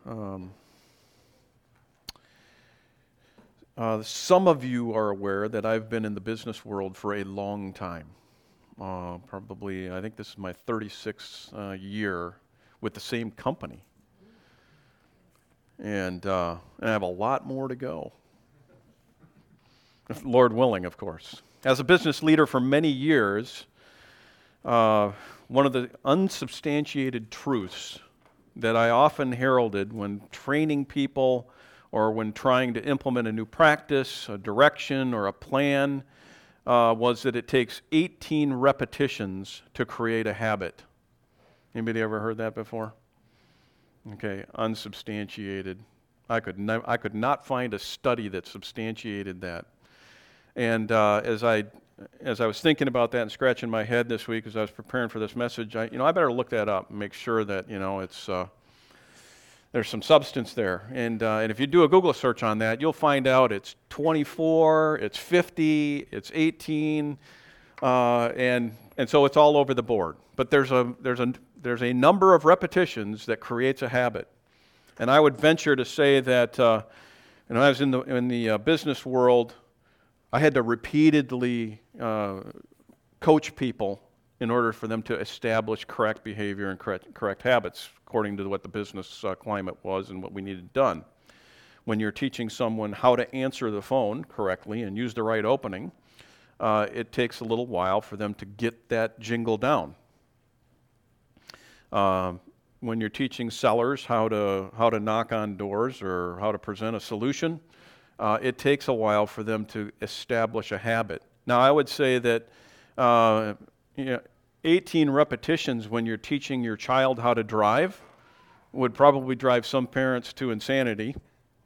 Um, some of you are aware that I've been in the business world for a long time. Probably, I think this is my 36th year with the same company. And I have a lot more to go. Lord willing, of course. As a business leader for many years, one of the unsubstantiated truths that I often heralded when training people or when trying to implement a new practice, a direction, or a plan was that it takes 18 repetitions to create a habit. Anybody ever heard that before? Okay, unsubstantiated. I could not find a study that substantiated that. And as I was thinking about that and scratching my head this week as I was preparing for this message, I better look that up and make sure that it's there's some substance there. And if you do a Google search on that, you'll find out it's 24, it's 50, it's 18, and so it's all over the board. But there's a number of repetitions that creates a habit. And I would venture to say that I was in the business world, I had to repeatedly coach people in order for them to establish correct behavior and correct habits according to what the business climate was and what we needed done. When you're teaching someone how to answer the phone correctly and use the right opening, it takes a little while for them to get that jingle down. When you're teaching sellers how to knock on doors or how to present a solution, it takes a while for them to establish a habit. Now, I would say that 18 repetitions when you're teaching your child how to drive would probably drive some parents to insanity,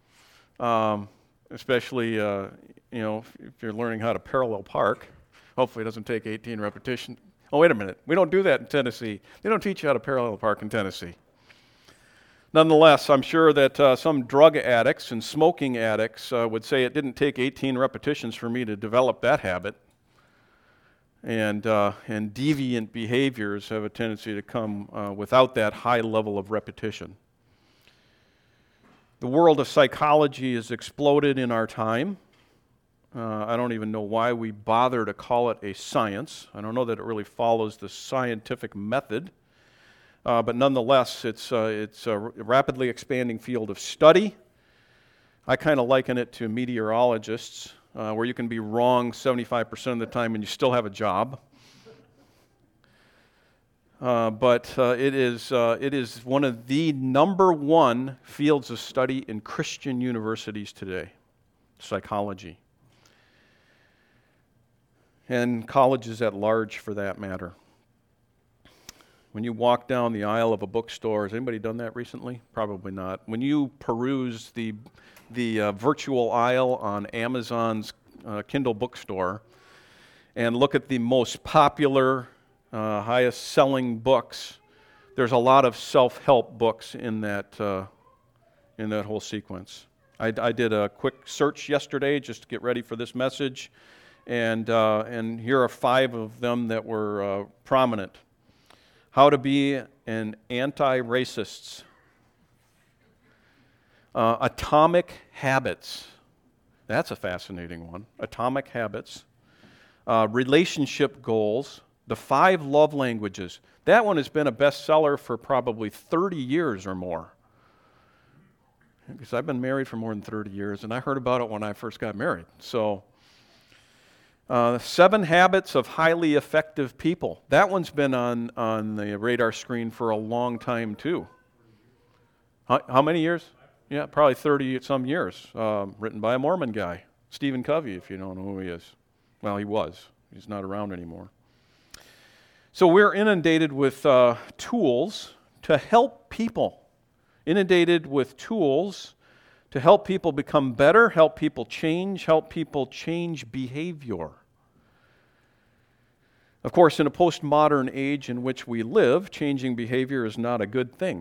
especially if you're learning how to parallel park. Hopefully it doesn't take 18 repetitions. Oh, wait a minute. We don't do that in Tennessee. They don't teach you how to parallel park in Tennessee. Nonetheless, I'm sure that some drug addicts and smoking addicts would say it didn't take 18 repetitions for me to develop that habit. And deviant behaviors have a tendency to come without that high level of repetition. The world of psychology has exploded in our time. I don't even know why we bother to call it a science. I don't know that it really follows the scientific method. But nonetheless, it's a rapidly expanding field of study. I kind of liken it to meteorologists, where you can be wrong 75% of the time and you still have a job. But it is one of the number one fields of study in Christian universities today, psychology. And colleges at large, for that matter. When you walk down the aisle of a bookstore, has anybody done that recently? Probably not. When you peruse the virtual aisle on Amazon's Kindle bookstore and look at the most popular, highest selling books, there's a lot of self-help books in that whole sequence. I did a quick search yesterday just to get ready for this message, and here are 5 of them that were prominent. How to be an anti-racist. Atomic Habits. That's a fascinating one. Atomic Habits. Relationship Goals. The 5 Love Languages. That one has been a bestseller for probably 30 years or more. Because I've been married for more than 30 years, and I heard about it when I first got married. So, 7 Habits of Highly Effective People. That one's been on the radar screen for a long time, too. How many years? Yeah, probably 30-some years. Written by a Mormon guy, Stephen Covey, if you don't know who he is. Well, he was. He's not around anymore. So we're inundated with tools to help people. Inundated with tools to help people become better, help people change behavior. Of course, in a postmodern age in which we live, changing behavior is not a good thing.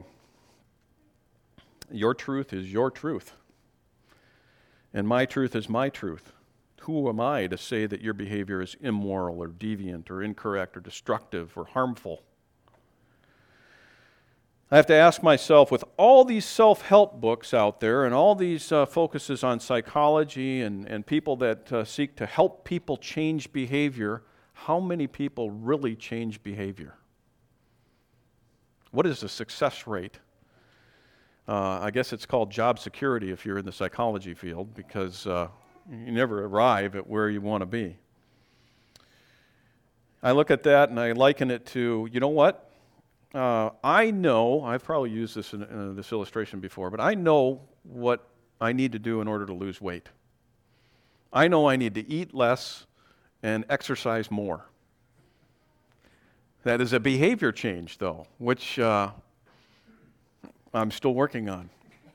Your truth is your truth, and my truth is my truth. Who am I to say that your behavior is immoral or deviant or incorrect or destructive or harmful? I have to ask myself, with all these self-help books out there and all these focuses on psychology and people that seek to help people change behavior, how many people really change behavior? What is the success rate? I guess it's called job security if you're in the psychology field, because you never arrive at where you want to be. I look at that and I liken it to, you know what? I know, I've probably used this in this illustration before, but I know what I need to do in order to lose weight. I know I need to eat less and exercise more. That is a behavior change, though, which I'm still working on.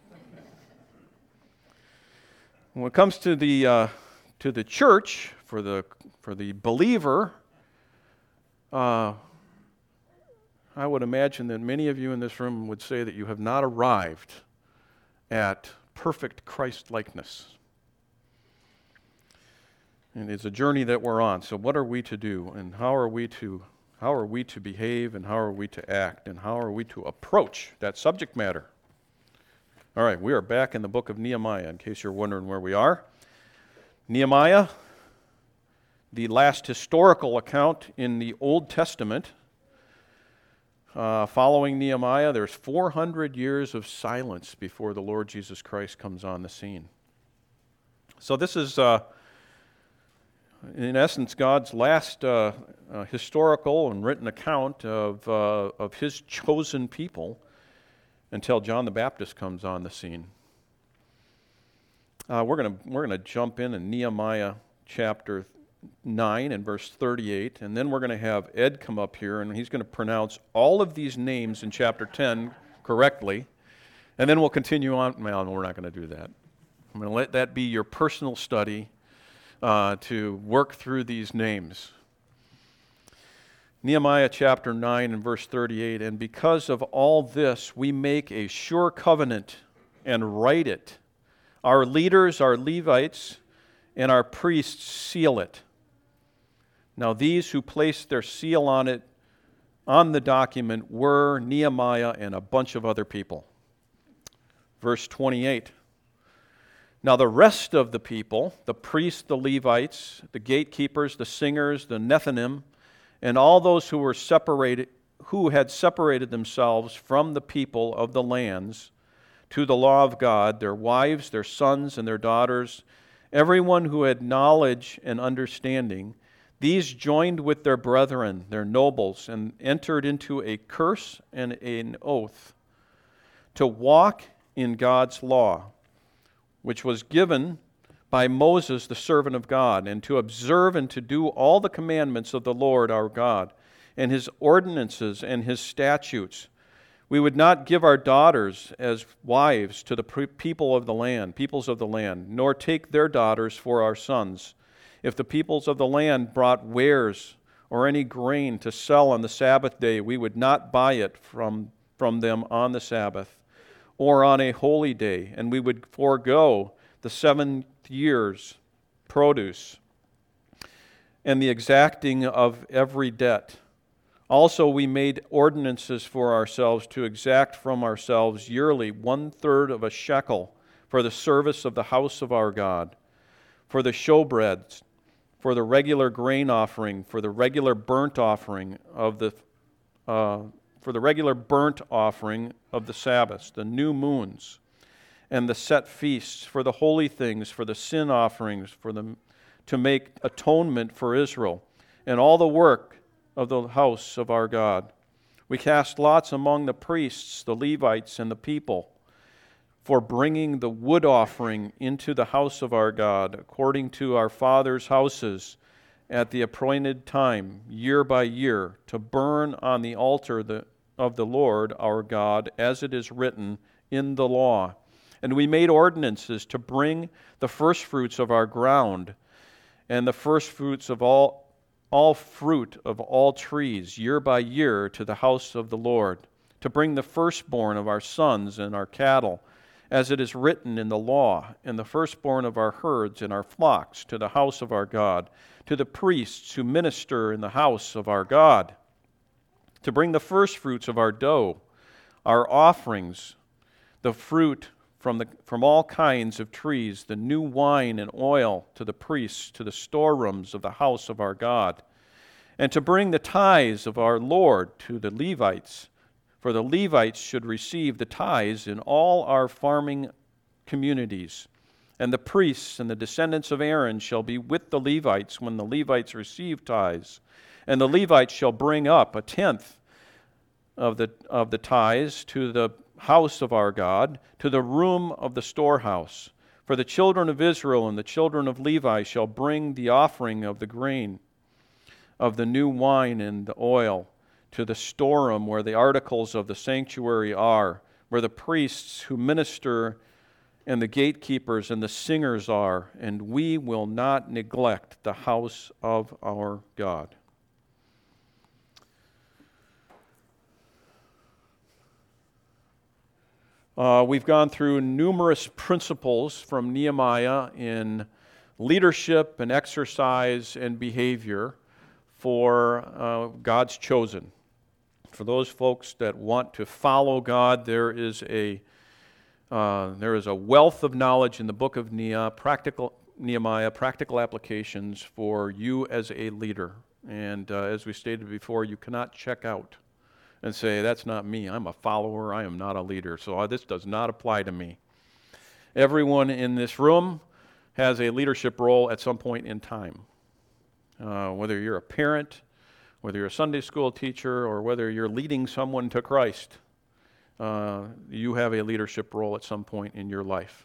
When it comes to the church, for the believer, I would imagine that many of you in this room would say that you have not arrived at perfect Christ-likeness. And it's a journey that we're on. So what are we to do, and how are we to behave, and how are we to act, and how are we to approach that subject matter? All right, we are back in the book of Nehemiah, in case you're wondering where we are. Nehemiah, the last historical account in the Old Testament. Following Nehemiah, there's 400 years of silence before the Lord Jesus Christ comes on the scene. So this is, in essence, God's last historical and written account of His chosen people until John the Baptist comes on the scene. We're gonna jump in Nehemiah chapter 9 and verse 38, and then we're going to have Ed come up here, and he's going to pronounce all of these names in chapter 10 correctly, and then we'll continue on. Well, we're not going to do that. I'm going to let that be your personal study to work through these names. Nehemiah chapter 9 and verse 38, and because of all this, we make a sure covenant and write it. Our leaders, our Levites, and our priests seal it. Now these who placed their seal on it, on the document, were Nehemiah and a bunch of other people. Verse 28. Now the rest of the people, the priests, the Levites, the gatekeepers, the singers, the Nethinim, and all those who had separated themselves from the people of the lands to the law of God, their wives, their sons, and their daughters, everyone who had knowledge and understanding, these joined with their brethren, their nobles, and entered into a curse and an oath to walk in God's law, which was given by Moses, the servant of God, and to observe and to do all the commandments of the Lord our God, and His ordinances and His statutes. We would not give our daughters as wives to the peoples of the land, nor take their daughters for our sons. If the peoples of the land brought wares or any grain to sell on the Sabbath day, we would not buy it from them on the Sabbath or on a holy day, and we would forego the 7th year's produce and the exacting of every debt. Also, we made ordinances for ourselves to exact from ourselves yearly 1/3 of a shekel for the service of the house of our God, for the showbreads, for the regular grain offering, for the regular burnt offering of the Sabbaths, the new moons, and the set feasts, for the holy things, for the sin offerings, to make atonement for Israel, and all the work of the house of our God. We cast lots among the priests, the Levites, and the people for bringing the wood offering into the house of our God, according to our fathers' houses, at the appointed time, year by year, to burn on the altar of the Lord our God, as it is written in the law. And we made ordinances to bring the firstfruits of our ground, and the firstfruits of all fruit of all trees, year by year, to the house of the Lord, to bring the firstborn of our sons and our cattle, as it is written in the law, and the firstborn of our herds and our flocks, to the house of our God, to the priests who minister in the house of our God, to bring the firstfruits of our dough, our offerings, the fruit from all kinds of trees, the new wine and oil to the priests, to the storerooms of the house of our God, and to bring the tithes of our Lord to the Levites. For the Levites should receive the tithes in all our farming communities. And the priests and the descendants of Aaron shall be with the Levites when the Levites receive tithes. And the Levites shall bring up a tenth of the tithes to the house of our God, to the room of the storehouse. For the children of Israel and the children of Levi shall bring the offering of the grain, of the new wine and the oil, to the storeroom where the articles of the sanctuary are, where the priests who minister and the gatekeepers and the singers are, and we will not neglect the house of our God. We've gone through numerous principles from Nehemiah in leadership and exercise and behavior for God's chosen. For those folks that want to follow God, there is a wealth of knowledge in the book of Nehemiah, practical applications for you as a leader. And as we stated before, you cannot check out and say, that's not me, I'm a follower, I am not a leader, so this does not apply to me. Everyone in this room has a leadership role at some point in time. Whether you're a parent, whether you're a Sunday school teacher, or whether you're leading someone to Christ, you have a leadership role at some point in your life.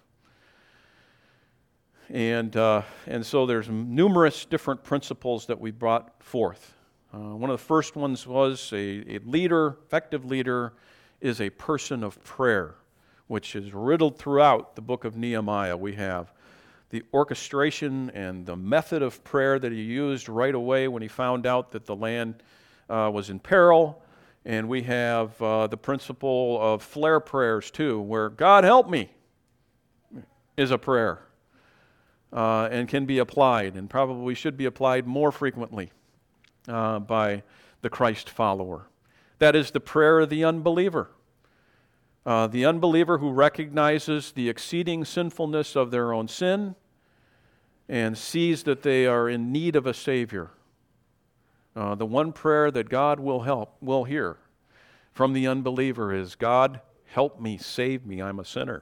And so there's numerous different principles that we brought forth. One of the first ones was a leader, effective leader, is a person of prayer, which is riddled throughout the book of Nehemiah. We have the orchestration and the method of prayer that he used right away when he found out that the land was in peril. And we have the principle of flare prayers too, where God help me is a prayer and can be applied, and probably should be applied more frequently by the Christ follower. That is the prayer of the unbeliever. The unbeliever who recognizes the exceeding sinfulness of their own sin and sees that they are in need of a Savior. The one prayer that God will hear from the unbeliever is, God, help me, save me, I'm a sinner.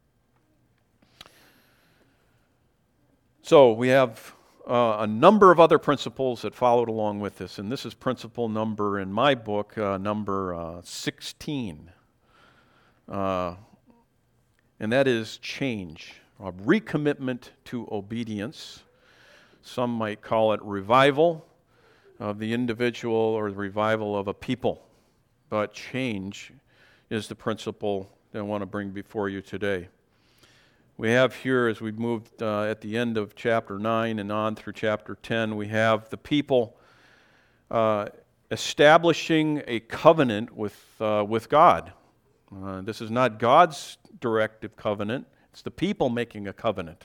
So we have a number of other principles that followed along with this, and this is principle number, in my book, number 16. And that is change, a recommitment to obedience. Some might call it revival of the individual or the revival of a people. But change is the principle that I want to bring before you today. We have here, as we've moved at the end of chapter 9 and on through chapter 10, we have the people establishing a covenant with God. This is not God's directive covenant. It's the people making a covenant.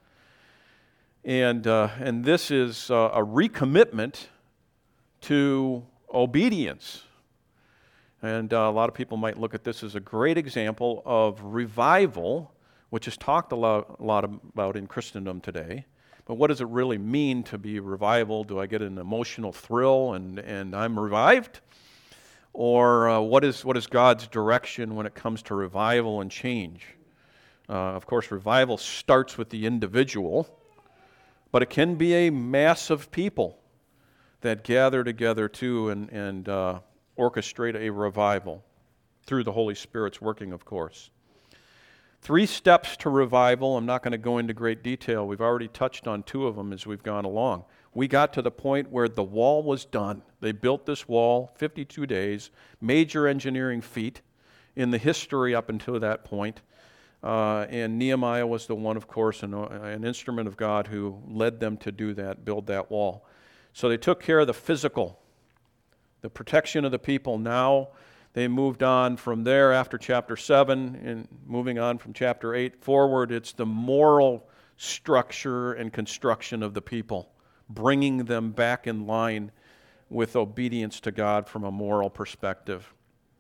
And this is a recommitment to obedience. And a lot of people might look at this as a great example of revival, which is talked a lot about in Christendom today. But what does it really mean to be revival? Do I get an emotional thrill and I'm revived? Or what is God's direction when it comes to revival and change? Of course, revival starts with the individual, but it can be a mass of people that gather together too and orchestrate a revival through the Holy Spirit's working, of course. 3 steps to revival. I'm not going to go into great detail. We've already touched on 2 of them as we've gone along. We got to the point where the wall was done. They built this wall, 52 days, major engineering feat in the history up until that point. And Nehemiah was the one, of course, an instrument of God who led them to do that, build that wall. So they took care of the physical, the protection of the people. Now they moved on from there after chapter 7, and moving on from chapter 8 forward, it's the moral structure and construction of the people, bringing them back in line with obedience to God from a moral perspective.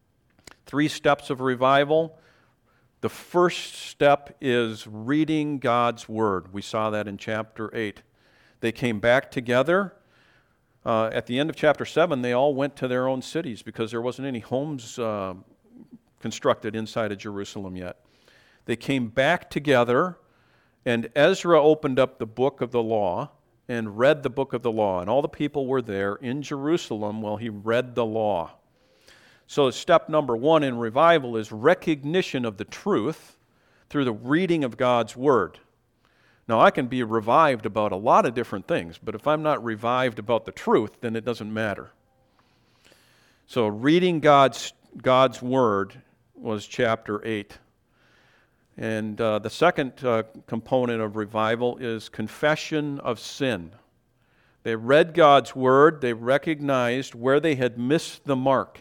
3 steps of revival. The first step is reading God's Word. We saw that in chapter 8. They came back together. At the end of chapter 7, they all went to their own cities because there wasn't any homes constructed inside of Jerusalem yet. They came back together, and Ezra opened up the book of the law and read the book of the law. And all the people were there in Jerusalem while he read the law. So step number 1 in revival is recognition of the truth through the reading of God's Word. Now, I can be revived about a lot of different things, but if I'm not revived about the truth, then it doesn't matter. So reading God's Word was chapter 8. And the second component of revival is confession of sin. They read God's Word. They recognized where they had missed the mark.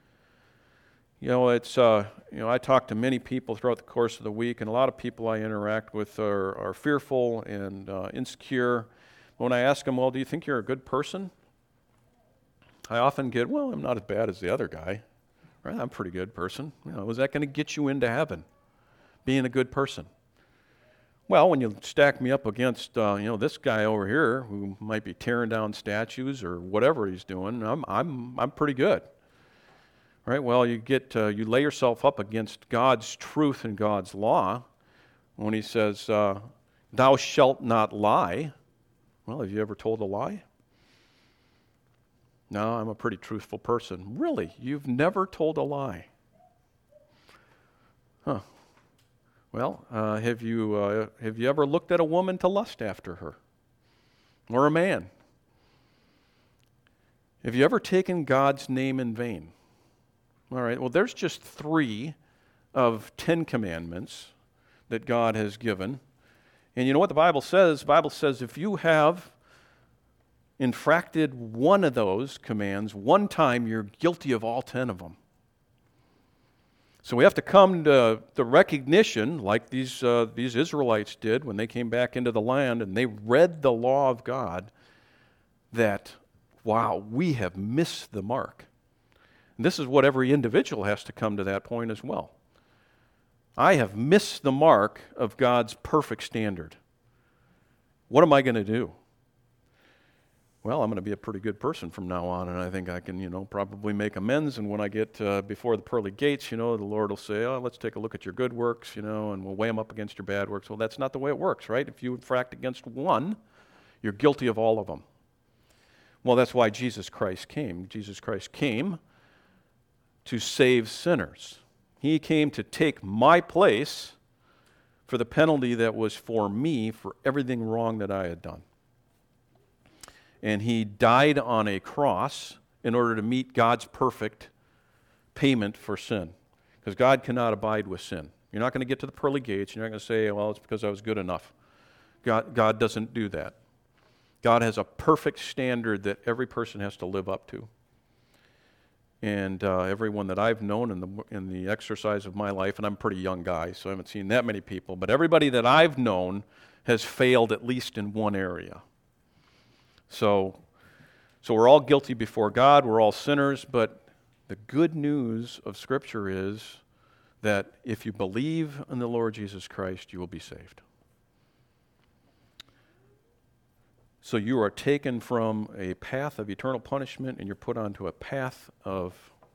I talk to many people throughout the course of the week, and a lot of people I interact with are fearful and insecure. When I ask them, well, do you think you're a good person? I often get, well, I'm not as bad as the other guy. Right? I'm a pretty good person. Is that going to get you into heaven, being a good person? Well, when you stack me up against, this guy over here who might be tearing down statues or whatever he's doing, I'm pretty good. Right? Well, you lay yourself up against God's truth and God's law when he says, thou shalt not lie. Well, have you ever told a lie? No, I'm a pretty truthful person. Really? You've never told a lie? Huh. Well, have you ever looked at a woman to lust after her? Or a man? Have you ever taken God's name in vain? All right, well, there's just 3 of 10 commandments that God has given. And you know what the Bible says? The Bible says if you have infracted one of those commands one time, you're guilty of all 10 of them. So we have to come to the recognition, like these Israelites did when they came back into the land and they read the law of God, that, wow, we have missed the mark. And this is what every individual has to come to that point as well. I have missed the mark of God's perfect standard. What am I going to do? Well, I'm going to be a pretty good person from now on, and I think I can, probably make amends. And when I get before the pearly gates, the Lord will say, oh, let's take a look at your good works, and we'll weigh them up against your bad works. Well, that's not the way it works, right? If you infract against one, you're guilty of all of them. Well, that's why Jesus Christ came. Jesus Christ came to save sinners. He came to take my place for the penalty that was for me for everything wrong that I had done. And he died on a cross in order to meet God's perfect payment for sin. Because God cannot abide with sin. You're not going to get to the pearly gates. You're not going to say, well, it's because I was good enough. God doesn't do that. God has a perfect standard that every person has to live up to. And everyone that I've known in the exercise of my life, and I'm a pretty young guy, so I haven't seen that many people, but everybody that I've known has failed at least in one area. So we're all guilty before God, we're all sinners, but the good news of Scripture is that if you believe in the Lord Jesus Christ, you will be saved. So you are taken from a path of eternal punishment and you're put onto a path of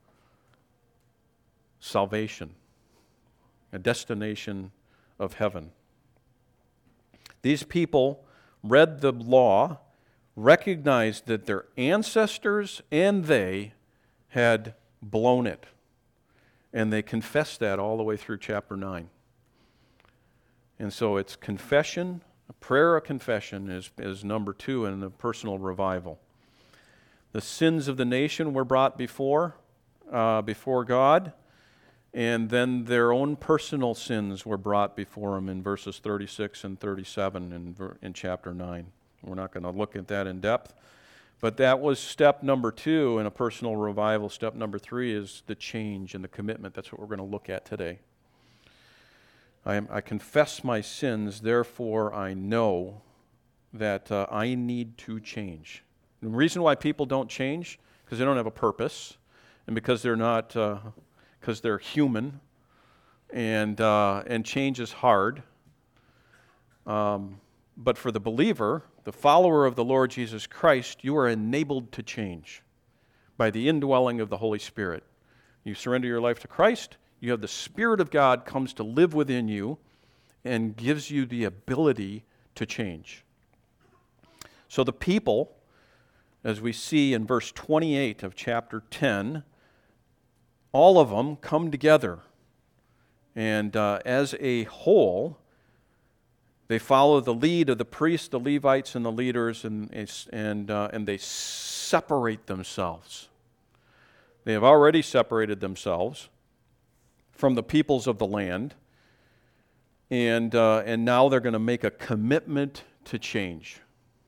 salvation, a destination of heaven. These people read the law, recognized that their ancestors and they had blown it. And they confessed that all the way through chapter 9. And so it's confession. A prayer of confession is number 2 in the personal revival. The sins of the nation were brought before God, and then their own personal sins were brought before him in verses 36 and 37 in chapter 9. We're not going to look at that in depth, but that was step number 2 in a personal revival. Step number 3 is the change and the commitment. That's what we're going to look at today. I confess my sins, therefore I know that I need to change. The reason why people don't change, because they don't have a purpose, and because they're not, because they're human, and change is hard. But for the believer, the follower of the Lord Jesus Christ, you are enabled to change by the indwelling of the Holy Spirit. You surrender your life to Christ, you have the Spirit of God comes to live within you and gives you the ability to change. So the people, as we see in verse 28 of chapter 10, all of them come together. And as a whole, they follow the lead of the priests, the Levites, and the leaders, and they separate themselves. They have already separated themselves from the peoples of the land, and now they're going to make a commitment to change.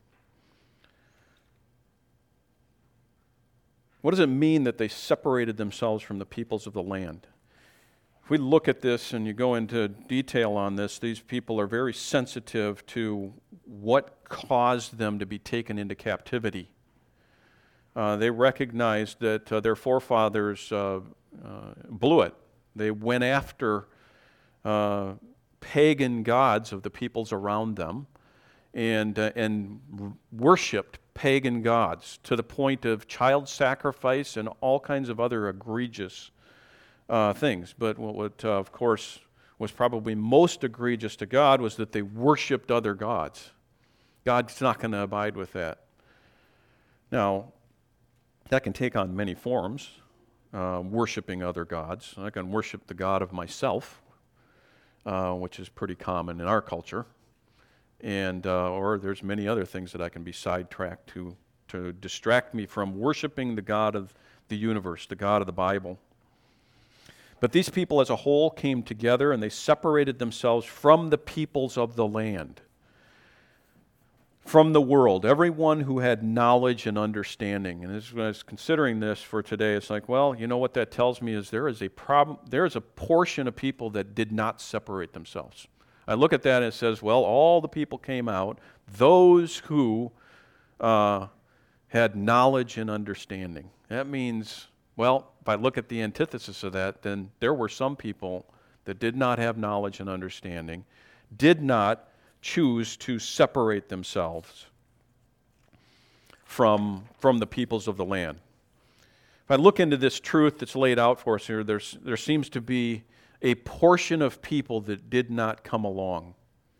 What does it mean that they separated themselves from the peoples of the land? If we look at this and you go into detail on this, these people are very sensitive to what caused them to be taken into captivity. They recognized that their forefathers blew it. They went after pagan gods of the peoples around them and worshipped pagan gods to the point of child sacrifice and all kinds of other egregious things. But what of course, was probably most egregious to God was that they worshipped other gods. God's not going to abide with that. Now, that can take on many forms, worshiping other gods. I can worship the God of myself, which is pretty common in our culture. And or there's many other things that I can be sidetracked to distract me from worshiping the God of the universe, the God of the Bible. But these people as a whole came together and they separated themselves from the peoples of the land, from the world, everyone who had knowledge and understanding. And as I was considering this for today, it's like, well, you know what that tells me is there is a problem. There is a portion of people that did not separate themselves. I look at that and it says, well, all the people came out, those who had knowledge and understanding. That means, well, if I look at the antithesis of that, then there were some people that did not have knowledge and understanding, did not choose to separate themselves from the peoples of the land. If I look into this truth that's laid out for us here, there seems to be a portion of people that did not come along.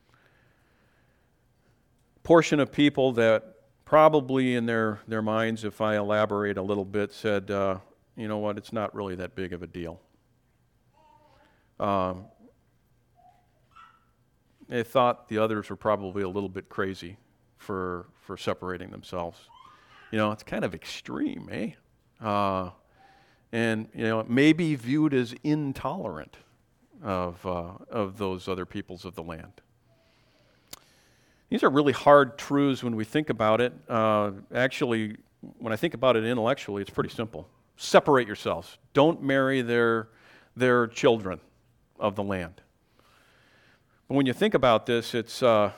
Portion of people that probably in their minds, if I elaborate a little bit, said, you know what, it's not really that big of a deal. They thought the others were probably a little bit crazy for separating themselves. You know, it's kind of extreme, eh? And, you know, it may be viewed as intolerant of those other peoples of the land. These are really hard truths when we think about it. Actually, when I think about it intellectually, it's pretty simple. Separate yourselves. Don't marry their children of the land. But when you think about this, it's for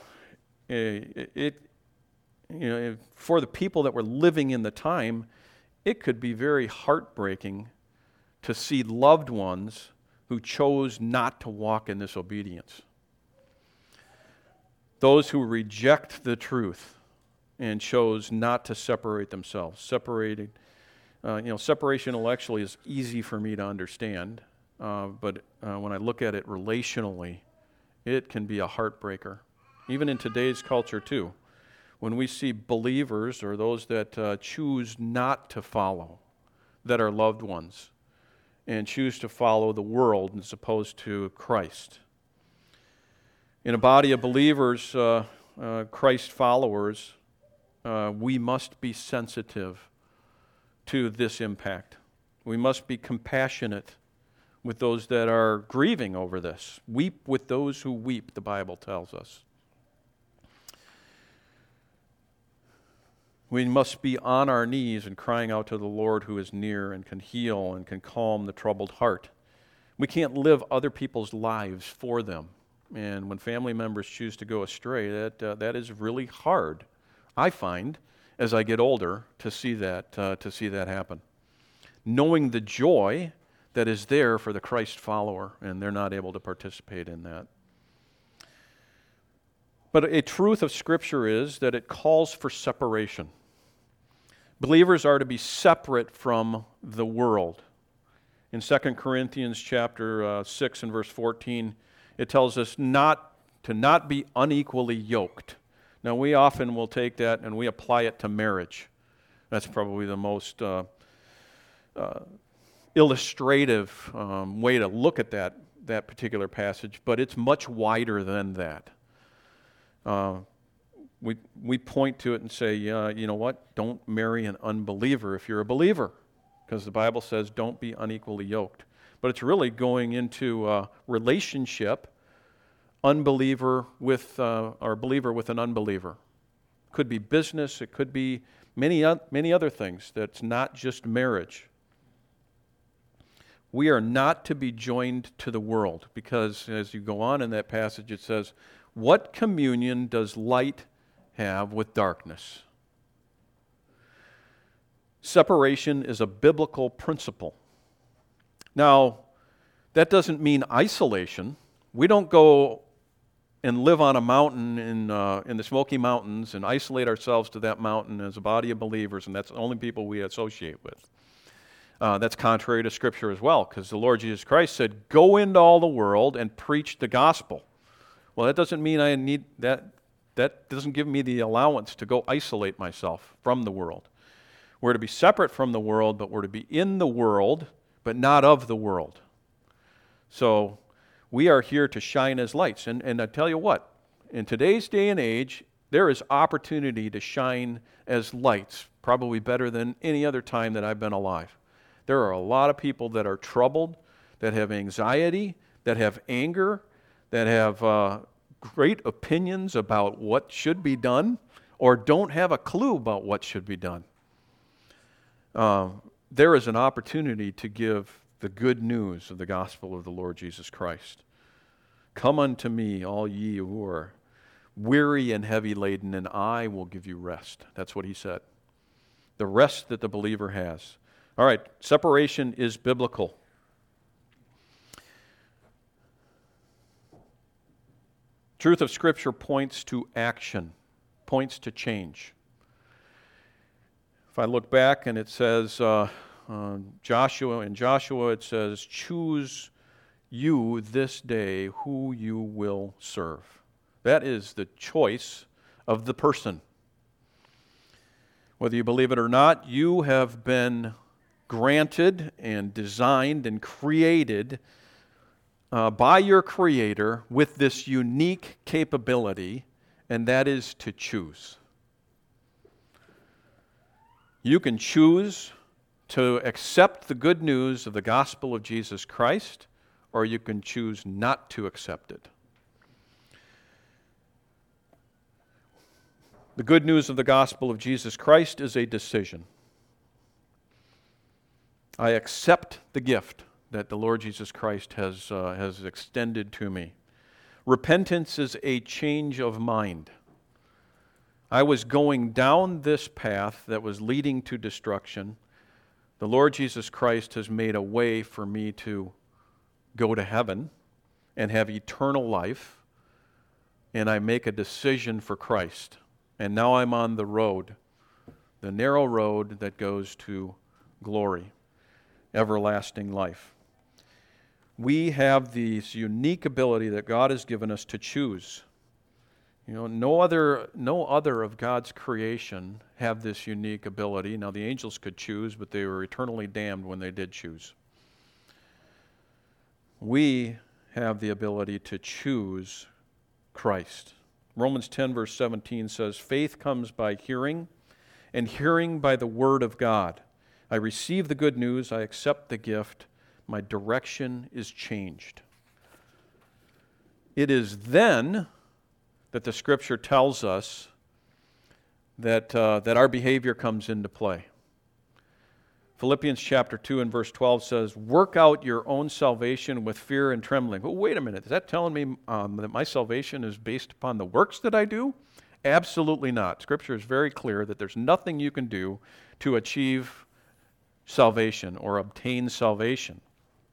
the people that were living in the time, it could be very heartbreaking to see loved ones who chose not to walk in this obedience. Those who reject the truth and chose not to separate themselves. Separation intellectually is easy for me to understand, but when I look at it relationally, it can be a heartbreaker. Even in today's culture too. When we see believers or those that choose not to follow, that are loved ones, and choose to follow the world as opposed to Christ. In a body of believers, Christ followers, we must be sensitive to this impact. We must be compassionate with those that are grieving over this. Weep with those who weep, the Bible tells us. We must be on our knees and crying out to the Lord who is near and can heal and can calm the troubled heart. We can't live other people's lives for them. And when family members choose to go astray, that is really hard, I find, as I get older, to see that happen. Knowing the joy that is there for the Christ follower, and they're not able to participate in that. But a truth of Scripture is that it calls for separation. Believers are to be separate from the world. In 2 Corinthians chapter 6 and verse 14, it tells us not to be unequally yoked. Now, we often will take that and we apply it to marriage. That's probably the most illustrative way to look at that particular passage, but it's much wider than that. We point to it and say, you know what? Don't marry an unbeliever if you're a believer, because the Bible says don't be unequally yoked. But it's really going into a relationship, unbeliever with or believer with an unbeliever. Could be business. It could be many other things. That's not just marriage. We are not to be joined to the world, because as you go on in that passage, it says, what communion does light have with darkness? Separation is a biblical principle. Now, that doesn't mean isolation. We don't go and live on a mountain in the Smoky Mountains and isolate ourselves to that mountain as a body of believers, and that's the only people we associate with. That's contrary to Scripture as well, because the Lord Jesus Christ said, go into all the world and preach the gospel. Well, that doesn't mean I need that. That doesn't give me the allowance to go isolate myself from the world. We're to be separate from the world, but we're to be in the world, but not of the world. So we are here to shine as lights. And I tell you what, in today's day and age, there is opportunity to shine as lights, probably better than any other time that I've been alive. There are a lot of people that are troubled, that have anxiety, that have anger, that have great opinions about what should be done, or don't have a clue about what should be done. There is an opportunity to give the good news of the gospel of the Lord Jesus Christ. Come unto me, all ye who are weary and heavy laden, and I will give you rest. That's what he said. The rest that the believer has. All right, separation is biblical. Truth of Scripture points to action, points to change. If I look back and it says, Joshua, it says, choose you this day who you will serve. That is the choice of the person. Whether you believe it or not, you have been granted and designed and created by your Creator with this unique capability, and that is to choose. You can choose to accept the good news of the gospel of Jesus Christ, or you can choose not to accept it. The good news of the gospel of Jesus Christ is a decision. I accept the gift that the Lord Jesus Christ has extended to me. Repentance is a change of mind. I was going down this path that was leading to destruction. The Lord Jesus Christ has made a way for me to go to heaven and have eternal life, and I make a decision for Christ. And now I'm on the road, the narrow road that goes to glory, everlasting life. We have this unique ability that God has given us to choose. You know, no other of God's creation have this unique ability. Now, the angels could choose, but they were eternally damned when they did choose. We have the ability to choose Christ. Romans 10, verse 17 says, faith comes by hearing, and hearing by the word of God. I receive the good news, I accept the gift, my direction is changed. It is then that the Scripture tells us that our behavior comes into play. Philippians chapter 2 and verse 12 says, work out your own salvation with fear and trembling. Well, wait a minute, is that telling me that my salvation is based upon the works that I do? Absolutely not. Scripture is very clear that there's nothing you can do to achieve salvation or obtain salvation.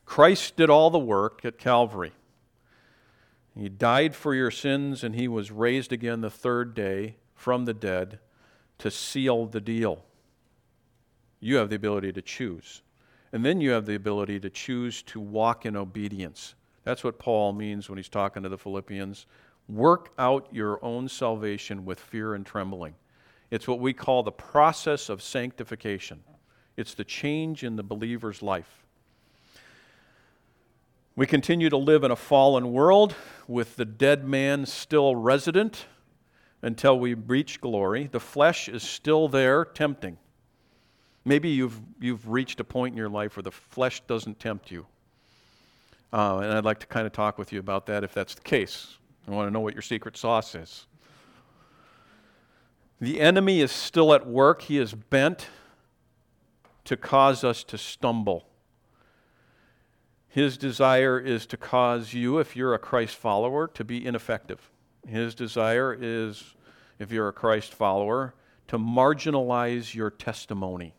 Christ did all the work at Calvary. He died for your sins, and he was raised again the third day from the dead to seal the deal. You have the ability to choose. And then you have the ability to choose to walk in obedience. That's what Paul means when he's talking to the Philippians. Work out your own salvation with fear and trembling. It's what we call the process of sanctification. It's the change in the believer's life. We continue to live in a fallen world with the dead man still resident until we reach glory. The flesh is still there tempting. Maybe you've reached a point in your life where the flesh doesn't tempt you. And I'd like to kind of talk with you about that if that's the case. I want to know what your secret sauce is. The enemy is still at work. He is bent to cause us to stumble. His desire is to cause you, if you're a Christ follower, to be ineffective. His desire is, if you're a Christ follower, to marginalize your testimony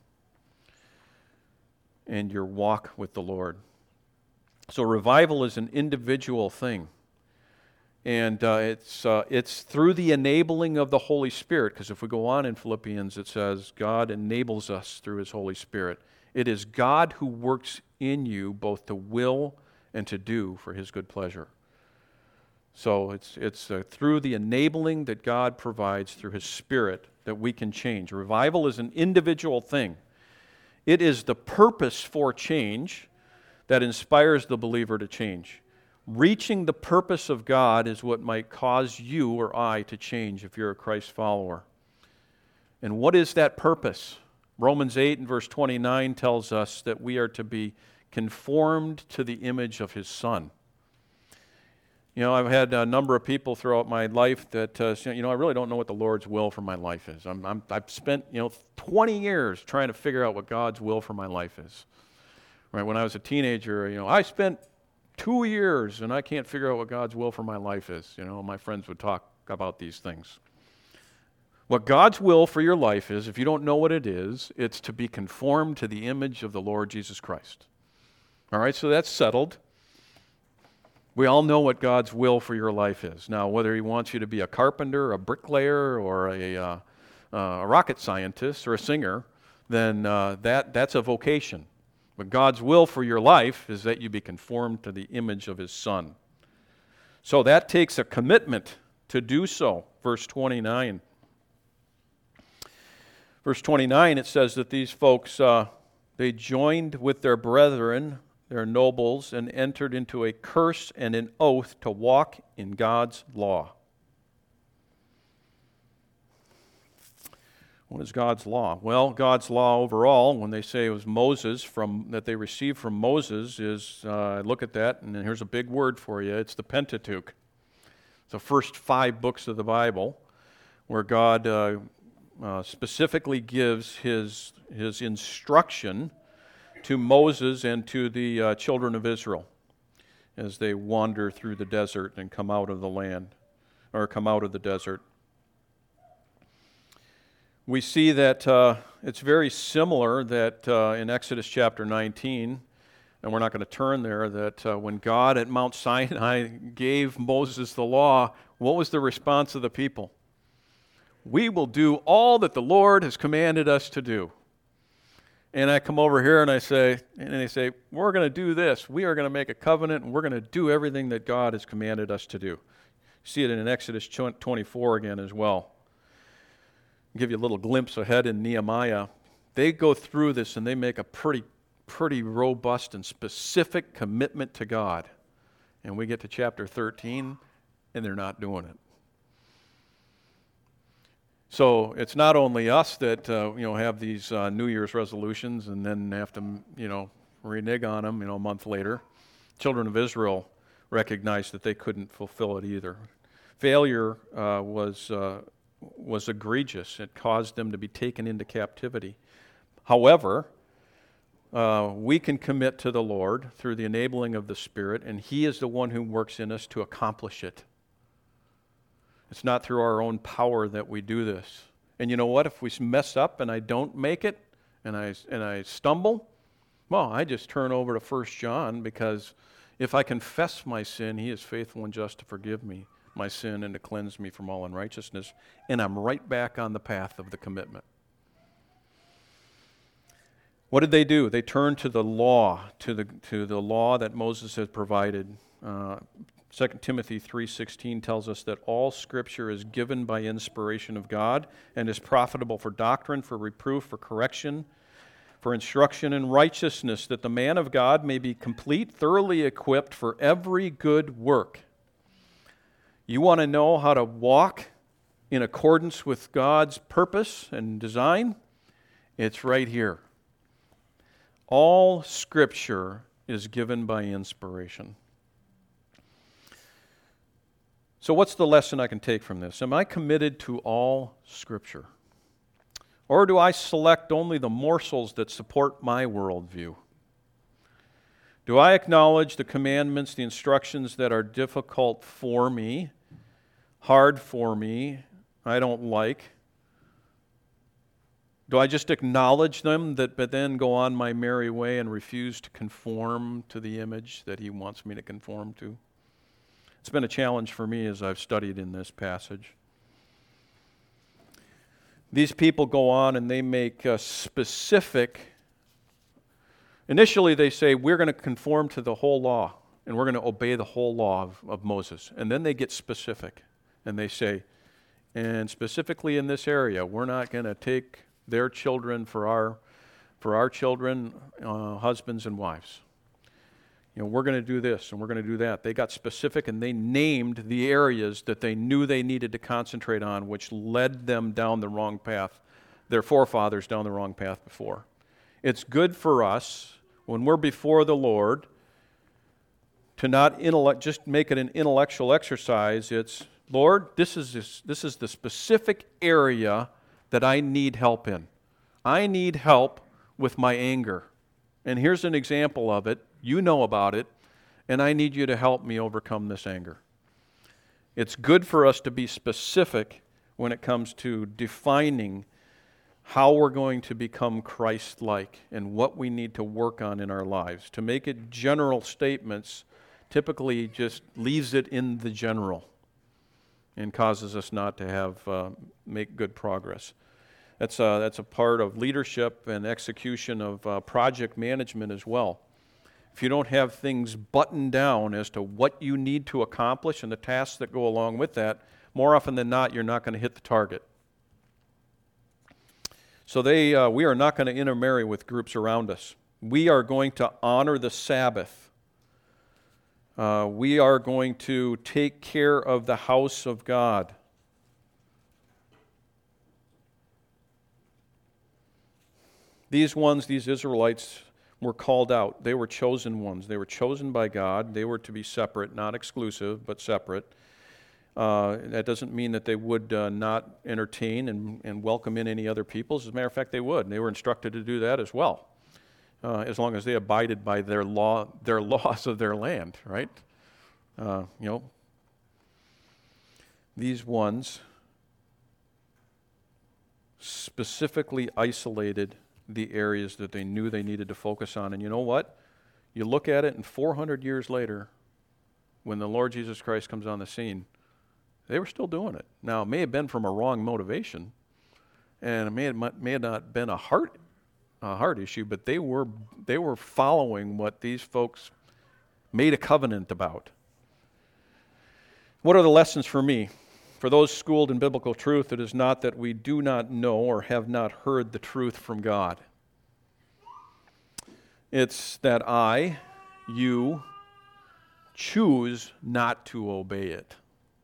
and your walk with the Lord. So revival is an individual thing. And it's through the enabling of the Holy Spirit, because if we go on in Philippians, it says God enables us through His Holy Spirit. It is God who works in you both to will and to do for His good pleasure. So it's through the enabling that God provides through His Spirit that we can change. Revival is an individual thing. It is the purpose for change that inspires the believer to change. Reaching the purpose of God is what might cause you or I to change if you're a Christ follower. And what is that purpose? Romans 8 and verse 29 tells us that we are to be conformed to the image of His Son. You know, I've had a number of people throughout my life that say, I really don't know what the Lord's will for my life is. I've spent 20 years trying to figure out what God's will for my life is. Right? When I was a teenager, I spent 2 years and I can't figure out what God's will for my life is. My friends would talk about these things. What God's will for your life is, if you don't know what it is, it's to be conformed to the image of the Lord Jesus Christ. All right, so that's settled. We all know what God's will for your life is. Now, whether He wants you to be a carpenter, a bricklayer, or a rocket scientist, or a singer, then that's a vocation. But God's will for your life is that you be conformed to the image of His Son. So that takes a commitment to do so. Verse 29. Verse 29, it says that these folks, they joined with their brethren, their nobles, and entered into a curse and an oath to walk in God's law. What is God's law? Well, God's law overall, when they say it was Moses, that they received from Moses, is, look at that, and here's a big word for you, it's the Pentateuch. It's the first 5 books of the Bible, where God specifically gives His instruction to Moses and to the children of Israel as they wander through the desert and come out of the land, or come out of the desert. We see that it's very similar that in Exodus chapter 19, and we're not going to turn there, that when God at Mount Sinai gave Moses the law, what was the response of the people? We will do all that the Lord has commanded us to do. And I come over here and they say, we're going to do this. We are going to make a covenant and we're going to do everything that God has commanded us to do. You see it in Exodus 24 again as well. I'll give you a little glimpse ahead in Nehemiah. They go through this and they make a pretty robust and specific commitment to God. And we get to chapter 13 and they're not doing it. So it's not only us that have these New Year's resolutions and then have to renege on them a month later. Children of Israel recognized that they couldn't fulfill it either. Failure was egregious. It caused them to be taken into captivity. However, we can commit to the Lord through the enabling of the Spirit, and He is the one who works in us to accomplish it. It's not through our own power that we do this. And you know what? If we mess up and I don't make it, and I stumble, Well, I just turn over to 1 John because if I confess my sin, he is faithful and just to forgive me my sin and to cleanse me from all unrighteousness. And I'm right back on the path of the commitment. What did they do? They turned to the law, to the law that Moses had provided. 2 Timothy 3:16 tells us that all Scripture is given by inspiration of God and is profitable for doctrine, for reproof, for correction, for instruction in righteousness, that the man of God may be complete, thoroughly equipped for every good work. You want to know how to walk in accordance with God's purpose and design? It's right here. All Scripture is given by inspiration. So what's the lesson I can take from this? Am I committed to all Scripture? Or do I select only the morsels that support my worldview? Do I acknowledge the commandments, the instructions that are difficult for me, hard for me, I don't like? Do I just acknowledge them but then go on my merry way and refuse to conform to the image that he wants me to conform to? It's been a challenge for me as I've studied in this passage. These people go on and they make initially they say, we're going to conform to the whole law and we're going to obey the whole law of Moses. And then they get specific and they say, and specifically in this area, we're not going to take their children for our children, husbands and wives. We're going to do this and we're going to do that. They got specific and they named the areas that they knew they needed to concentrate on, which led them down the wrong path, their forefathers down the wrong path before. It's good for us when we're before the Lord to not just make it an intellectual exercise. It's, Lord, this is the specific area that I need help in. I need help with my anger. And here's an example of it. You know about it, and I need you to help me overcome this anger. It's good for us to be specific when it comes to defining how we're going to become Christ-like and what we need to work on in our lives. To make it general statements typically just leaves it in the general and causes us not to make good progress. That's a part of leadership and execution of project management as well. If you don't have things buttoned down as to what you need to accomplish and the tasks that go along with that, more often than not, you're not going to hit the target. So we are not going to intermarry with groups around us. We are going to honor the Sabbath. We are going to take care of the house of God. These Israelites, were called out. They were chosen ones. They were chosen by God. They were to be separate, not exclusive, but separate. That doesn't mean that they would not entertain and welcome in any other peoples. As a matter of fact, they would. And they were instructed to do that as well, as long as they abided by their laws of their land, right? These ones specifically isolated the areas that they knew they needed to focus on. And you know what? You look at it, and 400 years later, when the Lord Jesus Christ comes on the scene, they were still doing it. Now, it may have been from a wrong motivation, and it may have not been a heart issue, but they were following what these folks made a covenant about. What are the lessons for me? For those schooled in biblical truth, it is not that we do not know or have not heard the truth from God. It's that you choose not to obey it.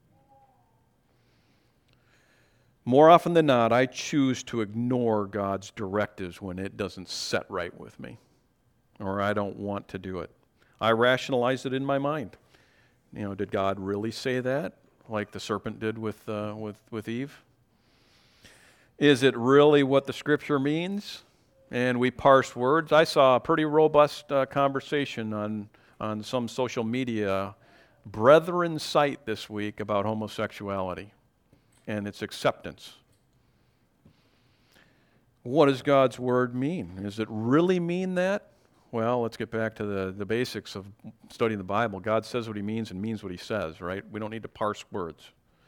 More often than not, I choose to ignore God's directives when it doesn't set right with me, or I don't want to do it. I rationalize it in my mind. Did God really say that? Like the serpent did with Eve? Is it really what the Scripture means? And we parse words. I saw a pretty robust conversation on some social media brethren site this week about homosexuality and its acceptance. What does God's Word mean? Does it really mean that? Well, let's get back to the basics of studying the Bible. God says what he means and means what he says, right? We don't need to parse words.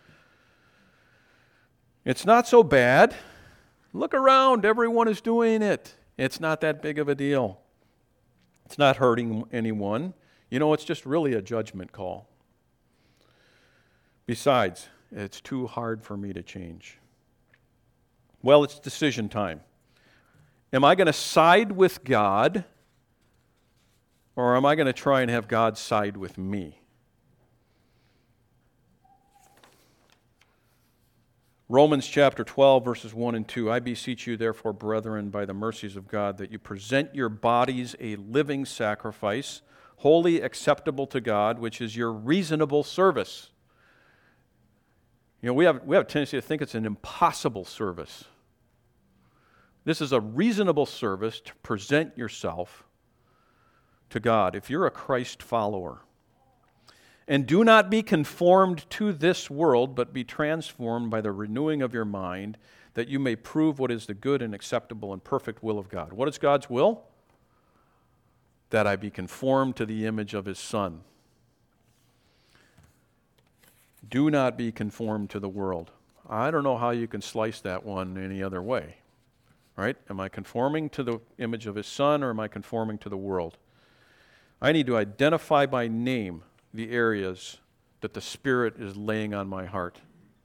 It's not so bad. Look around. Everyone is doing it. It's not that big of a deal. It's not hurting anyone. It's just really a judgment call. Besides, it's too hard for me to change. Well, it's decision time. Am I going to side with God, or am I going to try and have God side with me? Romans chapter 12, verses 1 and 2. I beseech you, therefore, brethren, by the mercies of God, that you present your bodies a living sacrifice, wholly acceptable to God, which is your reasonable service. We have a tendency to think it's an impossible service. This is a reasonable service to present yourself to God if you're a Christ follower. And do not be conformed to this world, but be transformed by the renewing of your mind, that you may prove what is the good and acceptable and perfect will of God. What is God's will? That I be conformed to the image of his Son. Do not be conformed to the world. I don't know how you can slice that one any other way. Right? Am I conforming to the image of his Son, or am I conforming to the world? I need to identify by name the areas that the Spirit is laying on my heart.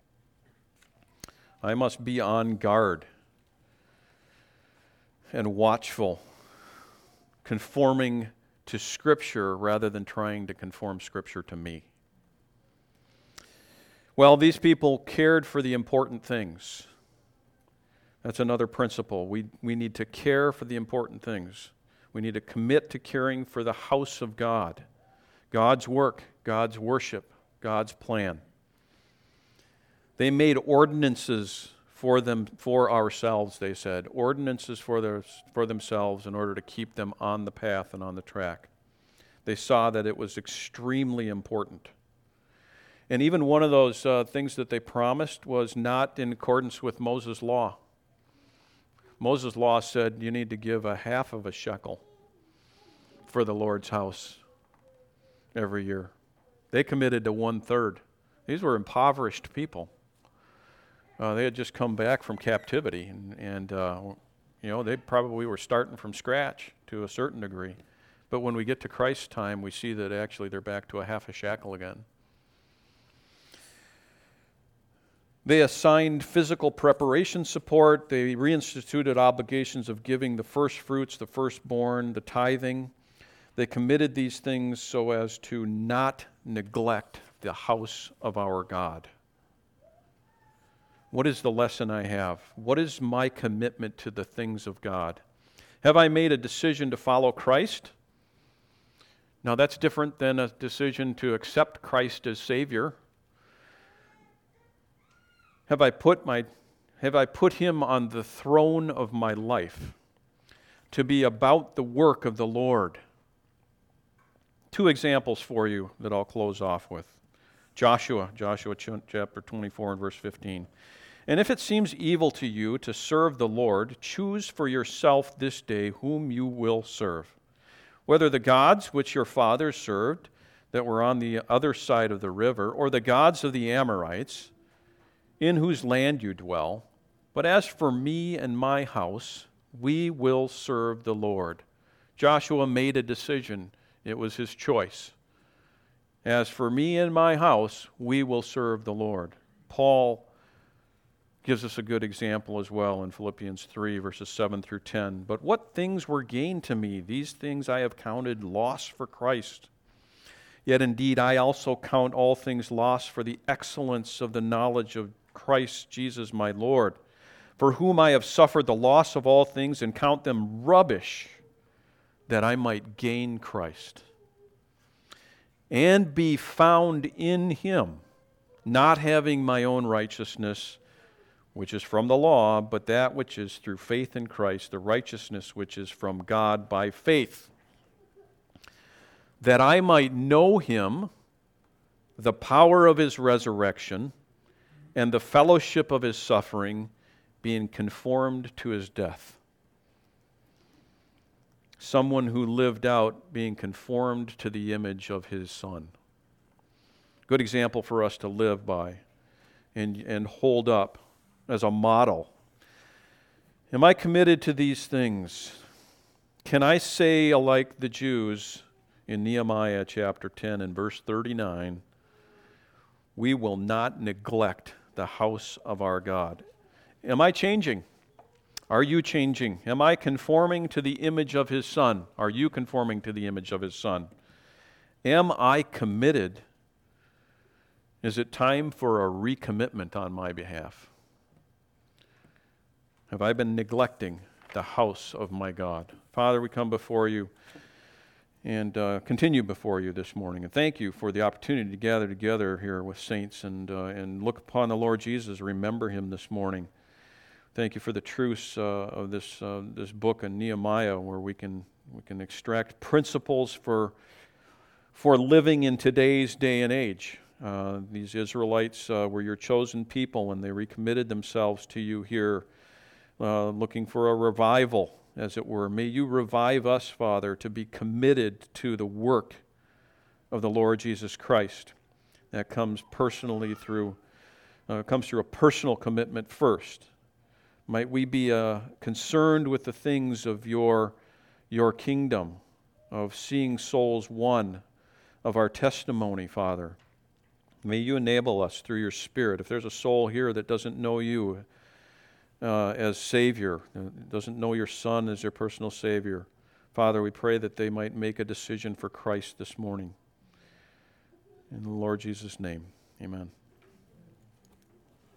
I must be on guard and watchful, conforming to Scripture rather than trying to conform Scripture to me. Well, these people cared for the important things. That's another principle. We need to care for the important things. We need to commit to caring for the house of God, God's work, God's worship, God's plan. They made ordinances for ourselves, they said. Ordinances for themselves in order to keep them on the path and on the track. They saw that it was extremely important. And even one of those things that they promised was not in accordance with Moses' law. Moses' law said you need to give a half of a shekel for the Lord's house every year. They committed to 1/3. These were impoverished people. They had just come back from captivity, and they probably were starting from scratch to a certain degree. But when we get to Christ's time, we see that actually they're back to a half a shekel again. They assigned physical preparation support. They reinstituted obligations of giving the first fruits, the firstborn, the tithing. They committed these things so as to not neglect the house of our God. What is the lesson I have? What is my commitment to the things of God? Have I made a decision to follow Christ? Now that's different than a decision to accept Christ as Savior. Have I put him on the throne of my life to be about the work of the Lord? Two examples for you that I'll close off with. Joshua chapter 24 and verse 15. And if it seems evil to you to serve the Lord, choose for yourself this day whom you will serve, whether the gods which your fathers served that were on the other side of the river, or the gods of the Amorites, in whose land you dwell. But as for me and my house, we will serve the Lord. Joshua made a decision. It was his choice. As for me and my house, we will serve the Lord. Paul gives us a good example as well in Philippians 3, verses 7 through 10. But what things were gain to me? These things I have counted loss for Christ. Yet indeed I also count all things loss for the excellence of the knowledge of Christ Jesus my Lord, for whom I have suffered the loss of all things and count them rubbish, that I might gain Christ and be found in him, not having my own righteousness, which is from the law, but that which is through faith in Christ, the righteousness which is from God by faith, that I might know him, the power of his resurrection, and the fellowship of his suffering, being conformed to his death. someone who lived out being conformed to the image of his Son. Good example for us to live by and hold up as a model. Am I committed to these things? Can I say, like the Jews in Nehemiah chapter 10 and verse 39, we will not neglect the house of our God? Am I changing? Are you changing? Am I conforming to the image of his Son? Are you conforming to the image of his Son? Am I committed? Is it time for a recommitment on my behalf? Have I been neglecting the house of my God? Father, we come before you and continue before you this morning. And thank you for the opportunity to gather together here with saints and look upon the Lord Jesus, remember him this morning. Thank you for the truths of this book in Nehemiah, where we can extract principles for living in today's day and age. These Israelites were your chosen people, and they recommitted themselves to you here, looking for a revival, as it were. May you revive us, Father, to be committed to the work of the Lord Jesus Christ. That comes personally through a personal commitment first. Might we be concerned with the things of your kingdom, of seeing souls won, of our testimony, Father. May you enable us through your Spirit. If there's a soul here that doesn't know you as Savior, doesn't know your Son as their personal Savior, Father, we pray that they might make a decision for Christ this morning. In the Lord Jesus' name, amen.